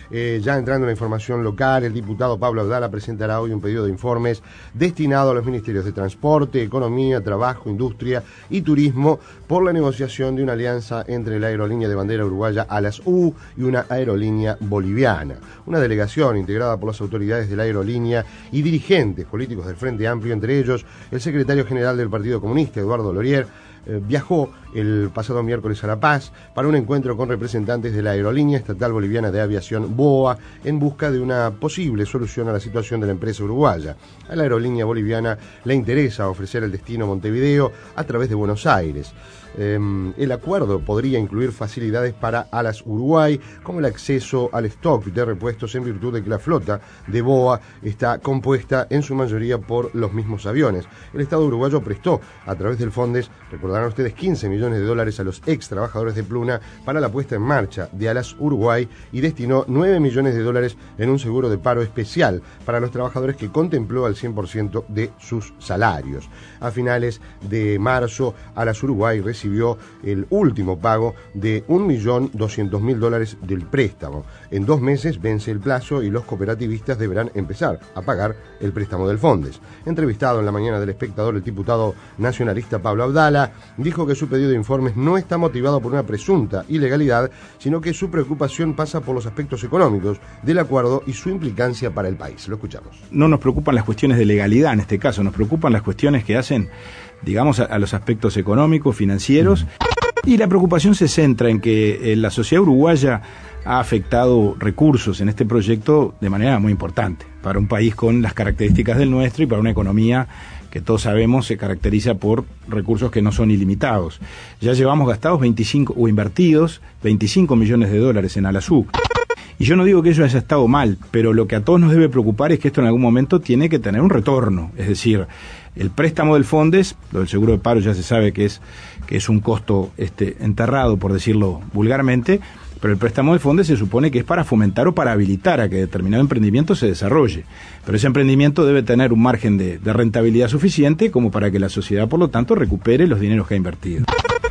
Ya entrando en la información local, el diputado Pablo Abdala presentará hoy un pedido de informes destinado a los ministerios de Transporte, Economía, Trabajo, Industria y Turismo por la negociación de una alianza entre la aerolínea de bandera uruguaya Alas U y una aerolínea boliviana. Una delegación integrada por las autoridades de la aerolínea y dirigentes políticos del Frente Amplio, entre ellos el secretario general del Partido Comunista, Eduardo Lorier, viajó el pasado miércoles a La Paz para un encuentro con representantes de la Aerolínea Estatal Boliviana de Aviación BOA en busca de una posible solución a la situación de la empresa uruguaya. A la aerolínea boliviana le interesa ofrecer el destino Montevideo a través de Buenos Aires. El acuerdo podría incluir facilidades para Alas Uruguay, como el acceso al stock de repuestos en virtud de que la flota de BOA está compuesta en su mayoría por los mismos aviones. El Estado uruguayo prestó a través del Fondes, recordarán ustedes, 15 millones de dólares a los ex trabajadores de Pluna para la puesta en marcha de Alas Uruguay y destinó 9 millones de dólares en un seguro de paro especial para los trabajadores que contempló al 100% de sus salarios. A finales de marzo, Alas Uruguay recibió el último pago de $1.200.000 del préstamo. En 2 meses vence el plazo y los cooperativistas deberán empezar a pagar el préstamo del Fondes. Entrevistado en la mañana del Espectador, el diputado nacionalista Pablo Abdala dijo que su pedido de informes no está motivado por una presunta ilegalidad, sino que su preocupación pasa por los aspectos económicos del acuerdo y su implicancia para el país. Lo escuchamos. No nos preocupan las cuestiones de legalidad en este caso, nos preocupan las cuestiones que hacen, digamos, a los aspectos económicos, financieros, y la preocupación se centra en que la sociedad uruguaya ha afectado recursos en este proyecto de manera muy importante para un país con las características del nuestro y para una economía que todos sabemos se caracteriza por recursos que no son ilimitados. Ya llevamos gastados invertidos 25 millones de dólares en Alasú. Y yo no digo que eso haya estado mal, pero lo que a todos nos debe preocupar es que esto en algún momento tiene que tener un retorno. Es decir, el préstamo del Fondes, lo del seguro de paro ya se sabe que es un costo enterrado, por decirlo vulgarmente, pero el préstamo del Fondes se supone que es para fomentar o para habilitar a que determinado emprendimiento se desarrolle. Pero ese emprendimiento debe tener un margen de rentabilidad suficiente como para que la sociedad, por lo tanto, recupere los dineros que ha invertido.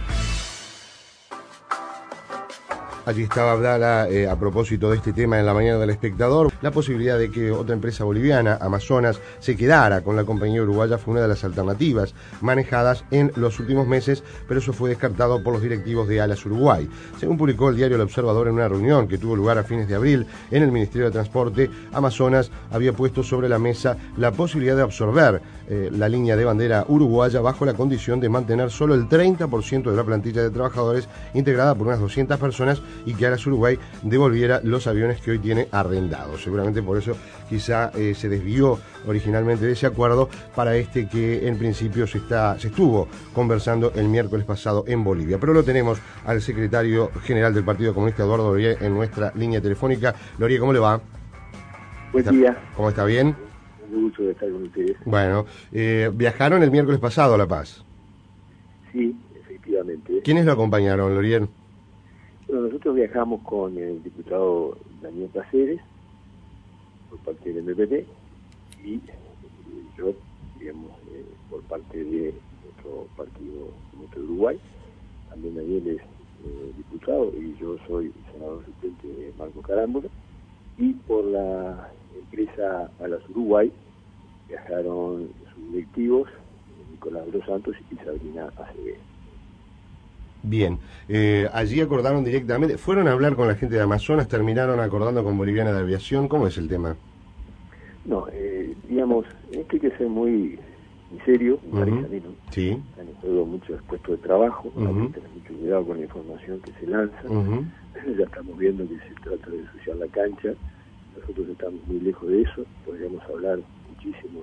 Allí estaba Abdala a propósito de este tema en la mañana del Espectador. La posibilidad de que otra empresa boliviana, Amazonas, se quedara con la compañía uruguaya fue una de las alternativas manejadas en los últimos meses, pero eso fue descartado por los directivos de Alas Uruguay. Según publicó el diario El Observador en una reunión que tuvo lugar a fines de abril en el Ministerio de Transporte, Amazonas había puesto sobre la mesa la posibilidad de absorber la línea de bandera uruguaya bajo la condición de mantener solo el 30% de la plantilla de trabajadores integrada por unas 200 personas y que Alas Uruguay devolviera los aviones que hoy tiene arrendados. Seguramente por eso quizá se desvió originalmente de ese acuerdo para que en principio se estuvo conversando el miércoles pasado en Bolivia. Pero lo tenemos al secretario general del Partido Comunista, Eduardo Lorier, en nuestra línea telefónica. Lorier, ¿cómo le va? Buen día. ¿Cómo está? ¿Bien? Un gusto de estar con ustedes. Bueno, viajaron el miércoles pasado a La Paz. Sí, efectivamente. ¿Quiénes lo acompañaron, Lorier? Bueno, nosotros viajamos con el diputado Daniel Cáceres, por parte del MPP, y yo, digamos, por parte de nuestro partido de Uruguay. También Daniel es diputado y yo soy senador suplente de Marco Carámbula. Y por la empresa Alas Uruguay viajaron sus directivos, Nicolás Dos Santos y Sabrina Acevedo. Bien, allí acordaron directamente, fueron a hablar con la gente de Amazonas, terminaron acordando con Boliviana de Aviación. ¿Cómo es el tema? No, digamos, esto hay que ser muy serio, me parece a mí, ¿no? Sí. Han estado muchos puestos de trabajo, hay que tener mucho cuidado con la información que se lanza. Ya estamos viendo que se trata de ensuciar la cancha, nosotros estamos muy lejos de eso, podríamos hablar muchísimo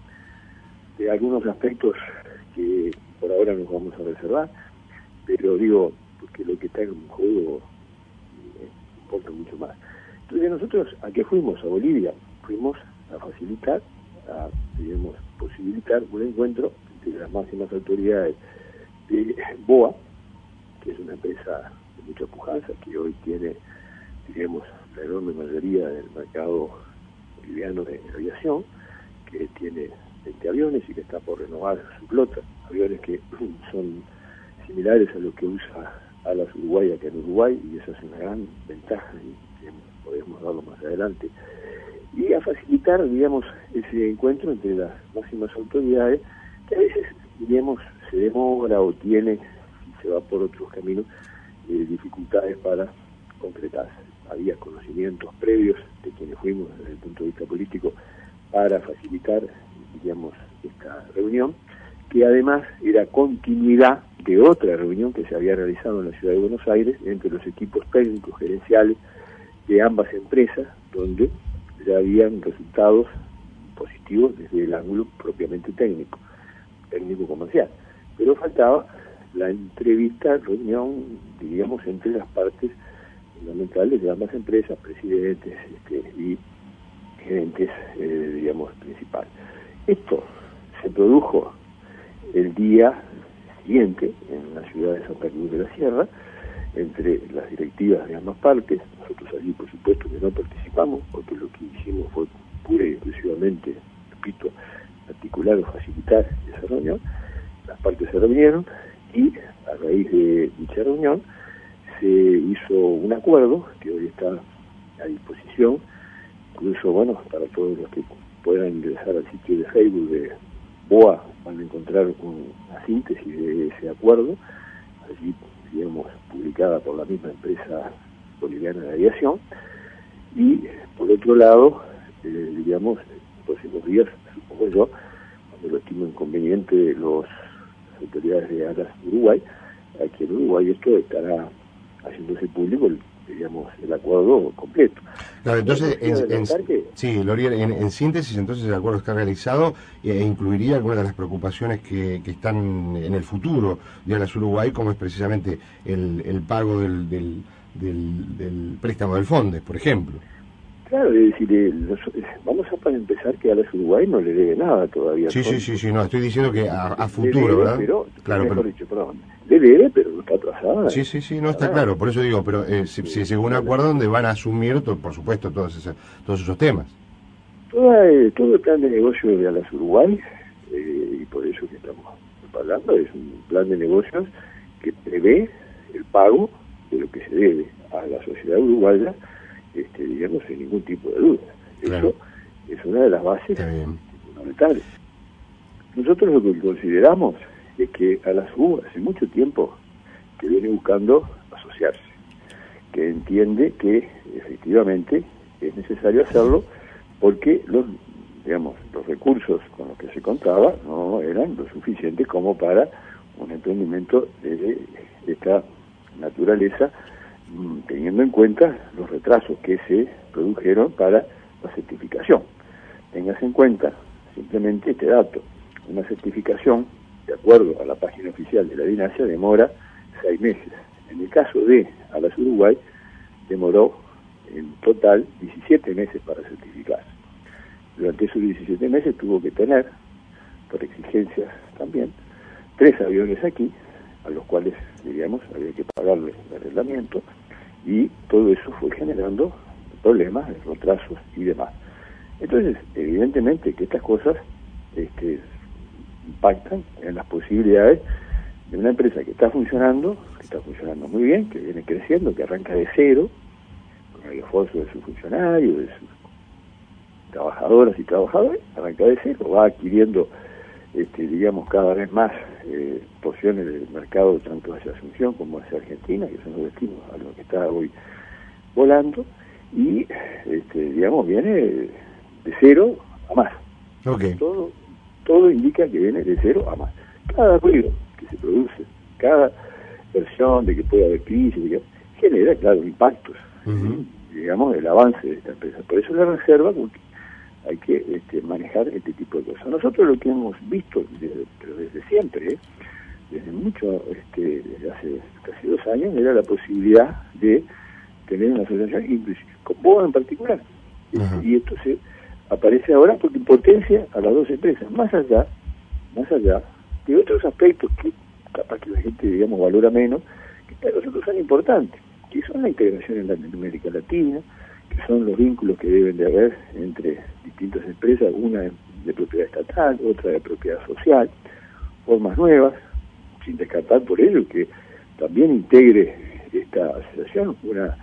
de algunos aspectos que por ahora nos vamos a reservar, pero digo, porque lo que está en juego importa mucho más. Entonces nosotros, ¿a qué fuimos? A Bolivia. Fuimos a facilitar, a, digamos, posibilitar un encuentro entre las máximas autoridades de BOA, que es una empresa de mucha pujanza, que hoy tiene, digamos, la enorme mayoría del mercado boliviano de aviación, que tiene 20 aviones y que está por renovar su flota, aviones que son similares a lo que usa Alas Uruguay acá en Uruguay, y esa es una gran ventaja y podemos darlo más adelante, y a facilitar, digamos, ese encuentro entre las máximas autoridades, que a veces, digamos, se demora o tiene, si se va por otros caminos, dificultades para concretarse. Había conocimientos previos de quienes fuimos desde el punto de vista político para facilitar, digamos, esta reunión, que además era continuidad de otra reunión que se había realizado en la ciudad de Buenos Aires entre los equipos técnicos gerenciales de ambas empresas, donde ya habían resultados positivos desde el ángulo propiamente técnico-comercial. Pero faltaba la entrevista, reunión, diríamos, entre las partes fundamentales de ambas empresas, presidentes y gerentes, digamos, principales. Esto se produjo el día siguiente en la ciudad de Santa Cruz de la Sierra, entre las directivas de ambas partes. Nosotros allí, por supuesto, que no participamos, porque lo que hicimos fue pura y exclusivamente, repito, articular o facilitar esa reunión. Las partes se reunieron y a raíz de dicha reunión se hizo un acuerdo que hoy está a disposición, incluso, bueno, para todos los que puedan ingresar al sitio de Facebook de BOA, van a encontrar una síntesis de ese acuerdo, allí, digamos, publicada por la misma empresa boliviana de aviación. Y por otro lado, digamos, en los próximos días, supongo yo, cuando lo estimo inconveniente las autoridades de ALAS Uruguay, aquí en Uruguay esto estará haciéndose público, digamos, el acuerdo completo. Claro, entonces, sí, Lorier, en síntesis, entonces el acuerdo está realizado e incluiría algunas de las preocupaciones que están en el futuro de ALAS Uruguay, como es precisamente el pago del préstamo del FONDES, por ejemplo. Claro, es decir, vamos a para empezar que ALAS Uruguay no le debe nada todavía. Sí, no, estoy diciendo que a futuro, debe, ¿verdad? Pero, claro, mejor dicho, perdón, le debe, pero no está atrasada. Sí, no está claro, por eso digo, pero según un acuerdo donde van a asumir, por supuesto, todos esos temas. Todo el plan de negocio de ALAS Uruguay, y por eso que estamos hablando, es un plan de negocios que prevé el pago de lo que se debe a la sociedad uruguaya, digamos, sin ningún tipo de duda. Claro. Eso es una de las bases fundamentales. Nosotros lo que consideramos es que ALAS Uruguay hace mucho tiempo que viene buscando asociarse, que entiende que efectivamente es necesario hacerlo porque los recursos con los que se contaba no eran lo suficiente como para un emprendimiento de esta naturaleza, teniendo en cuenta los retrasos que se produjeron para la certificación. Tengas en cuenta simplemente este dato: una certificación, de acuerdo a la página oficial de la DINASA, demora 6 meses. En el caso de ALAS Uruguay, demoró en total 17 meses para certificarse. Durante esos 17 meses tuvo que tener, por exigencias también, 3 aviones aquí, a los cuales, diríamos, había que pagarle el arrendamiento, y todo eso fue generando problemas, retrasos y demás. Entonces, evidentemente que estas cosas impactan en las posibilidades de una empresa que está funcionando muy bien, que viene creciendo, que arranca de cero, con el esfuerzo de sus funcionarios, de sus trabajadoras y trabajadores, arranca de cero, va adquiriendo, digamos, cada vez más porciones del mercado, tanto hacia Asunción como hacia Argentina, que son los destinos a los que está hoy volando, y, digamos, viene de cero a más. Okay. Todo indica que viene de cero a más. Cada ruido que se produce, cada versión de que puede haber crisis, genera, claro, impactos, digamos, el avance de esta empresa. Por eso la reserva, porque hay que manejar este tipo de cosas. Nosotros lo que hemos visto desde siempre, desde mucho, desde hace casi 2 años, era la posibilidad de tener una asociación, inclusive con BOA en particular. Y esto se aparece ahora porque potencia a las 2 empresas, más allá de otros aspectos que capaz que la gente, digamos, valora menos, que para nosotros son importantes, que son la integración en América Latina, que son los vínculos que deben de haber entre distintas empresas, una de propiedad estatal, otra de propiedad social, formas nuevas, sin descartar por ello que también integre esta asociación una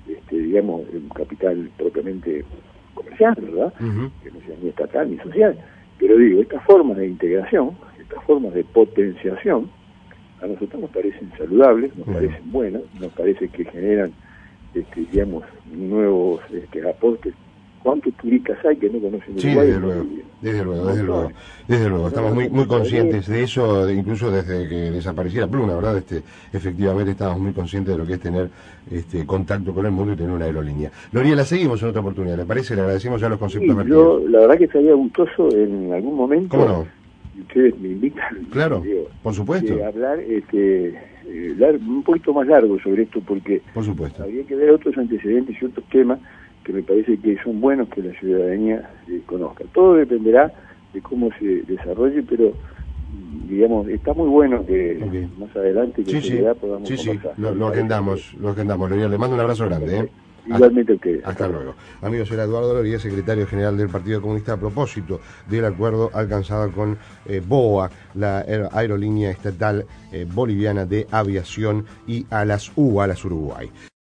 digamos, un capital propiamente comercial, ¿verdad? Que no sea ni estatal ni social. Pero digo, estas formas de integración, estas formas de potenciación, a nosotros nos parecen saludables, nos parecen buenas, nos parece que generan, digamos, nuevos aportes. ¿Cuántos turistas hay que no conocen Uruguay? Sí, desde luego. Estamos muy conscientes de eso, incluso desde que desapareciera Pluna, ¿verdad? Efectivamente estamos muy conscientes de lo que es tener contacto con el mundo y tener una aerolínea. Loría, la seguimos en otra oportunidad, ¿le parece? Le agradecemos ya los conceptos vertidos. Yo, la verdad que estaría gustoso en algún momento. ¿Cómo no? Ustedes me invitan. Claro, por supuesto. Hablar un poquito más largo sobre esto, porque por supuesto habría que ver otros antecedentes y otros temas que me parece que son buenos que la ciudadanía conozca. Todo dependerá de cómo se desarrolle, pero digamos, está muy bueno que más adelante podamos conversar. Lo agendamos, Loría. Le mando un abrazo grande. Igualmente a ustedes. Hasta luego. Amigos, era Eduardo Loría, secretario general del Partido Comunista, a propósito del acuerdo alcanzado con BOA, la aerolínea estatal boliviana de aviación, y Alas Uruguay.